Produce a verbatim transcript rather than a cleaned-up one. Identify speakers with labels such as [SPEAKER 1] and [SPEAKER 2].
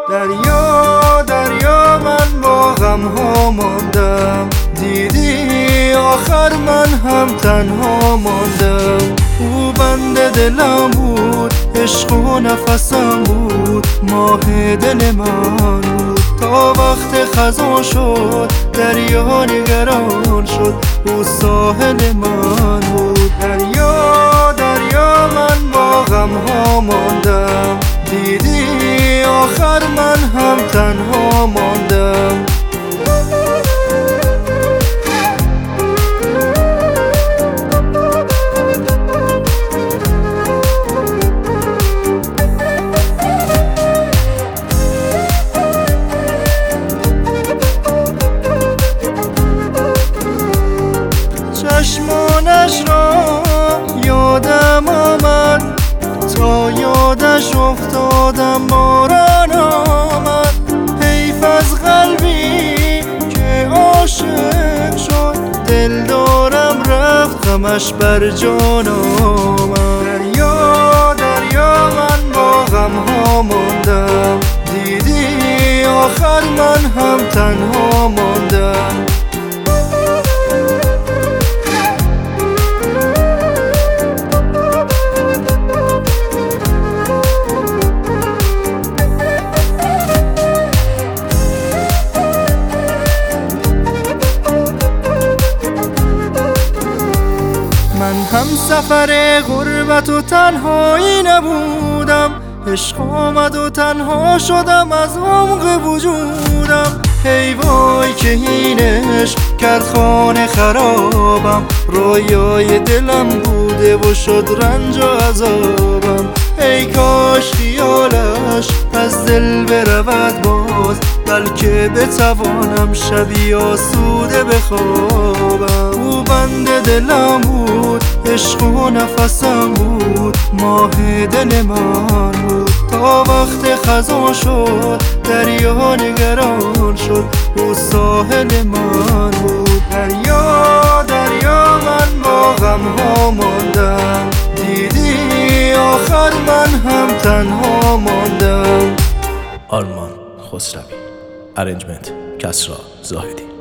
[SPEAKER 1] دریا دریا من با غم ها ماندم، دیدی آخر من هم تنها ماندم. او بند دلم بود، عشق و نفسم بود، ماه دل من بود. تا وقت خزان شد دریا نگران شد، او ساحل من بود. دریا دریا من با غم ها ماندم، دیدی آخر من هم تنها ماندم. چشمانش را یادم آمد، تا یادش افتادم باران آمد. حیف از قلبی که عاشق شد، دل دارم رفت غمش بر جان آمد. دریا دریا من با غم ها ماندم، دیدی آخر من هم تنها ماندم. من هم سفر غربت و تنهایی نبودم، عشق آمد و تنها شدم از عمق وجودم. ای وای که این عشق کرد خانه خرابم، رویای دلم بوده و شد رنج و عذابم. ای کاش خیالش از دل برود باز، بلکه بتوانم شبی آسوده بخوابم. او بند دلم بود، عشق و نفسم بود، ماه دل من بود. تا وقت خزان شد دریا نگران شد، او ساحل من بود. دریا دریا من با غم ها ماندم، دیدی آخر من هم تنها ماندم.
[SPEAKER 2] آرمان خسروی، ارنجمنت کسرا زاهدی.